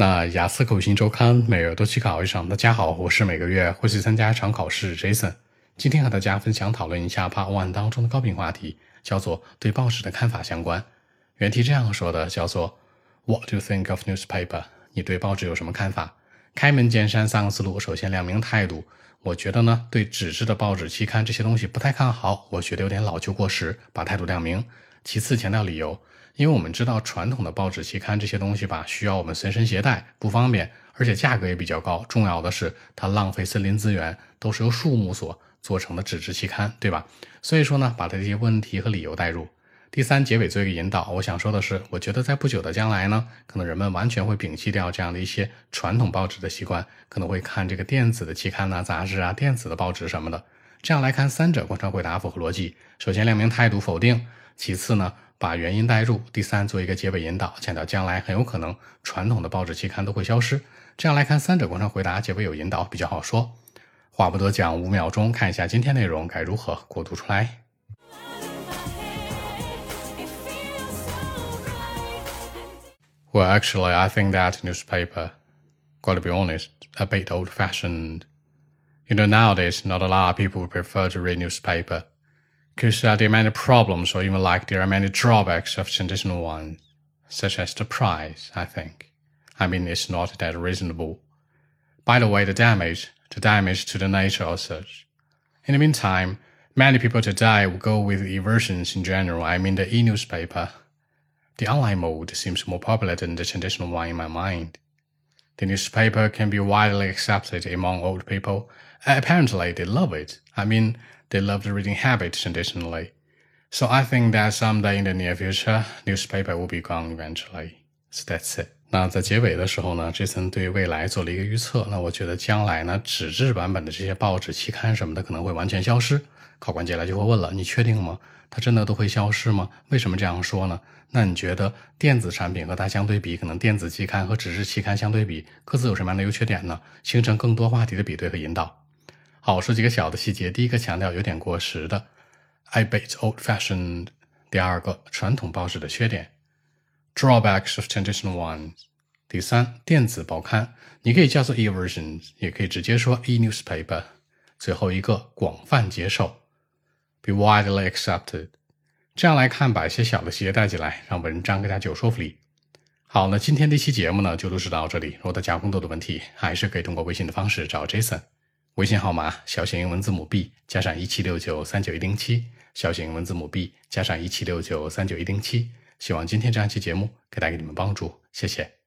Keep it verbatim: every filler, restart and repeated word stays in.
那雅思口型周刊每月都去考一场。大家好，我是每个月会去参加一场考试 Jason。今天和大家分享讨论一下 Part One 当中的高频话题，叫做对报纸的看法相关。原题这样说的，叫做 What do you think of newspaper？ 你对报纸有什么看法？开门见山三个思路，首先亮明态度。我觉得呢，对纸质的报纸期刊这些东西不太看好，我觉得有点老旧过时，把态度亮明。其次强调理由，因为我们知道传统的报纸期刊这些东西吧，需要我们随身携带，不方便，而且价格也比较高。重要的是它浪费森林资源，都是由树木所做成的纸质期刊，对吧？所以说呢，把它这些问题和理由带入。第三，结尾做一个引导，我想说的是，我觉得在不久的将来呢，可能人们完全会摒弃掉这样的一些传统报纸的习惯，可能会看这个电子的期刊啊、杂志啊、电子的报纸什么的。这样来看，三者贯穿回答符合逻辑。首先亮明态度否定，其次呢把原因带入，第三做一个结尾引导，强调将来很有可能传统的报纸期刊都会消失。这样来看，三者贯穿回答，结尾有引导，比较好说。话不多讲，五秒钟看一下今天内容该如何过渡出来。Well, actually, I think that newspaper, gotta be honest, a bit old-fashioned. You know, nowadays, not a lot of people prefer to read newspaper, because uh, there are many problems, or even like there are many drawbacks of traditional ones, such as the price, I think. I mean, it's not that reasonable. By the way, the damage, the damage to the nature or such. In the meantime, many people today will go with e-versions in general, I mean the e-newspaper.The online mode seems more popular than the traditional one in my mind. The newspaper can be widely accepted among old people. Apparently, they love it. I mean, they love the reading habit traditionally. So I think that someday in the near future, newspaper will be gone eventually. So that's it. 那在结尾的时候呢 Jason 对未来做了一个预测。那我觉得将来呢，纸质版本的这些报纸期刊什么的可能会完全消失。考官接下来就会问了，你确定吗？它真的都会消失吗？为什么这样说呢？那你觉得电子产品和它相对比，可能电子期刊和纸质期刊相对比，各自有什么样的优缺点呢？形成更多话题的比对和引导。好，说几个小的细节。第一个强调有点过时的 I bet old-fashioned。 第二个，传统报纸的缺点 Drawbacks of traditional ones。 第三，电子报刊，你可以叫做 e-versions， 也可以直接说 e-newspaper。 最后一个，广泛接受Be widely accepted。 这样来看，把一些小的细节带进来，让文章更加具有说服力。好，那今天这期节目呢就录制到这里。如果大家有更多的问题，还是可以通过微信的方式找 Jason。 微信号码小写英文字母 B 加上一七六九三九一零七，小写英文字母 B 加上一七六九三九一零七。希望今天这样一期节目可以带给你们帮助，谢谢。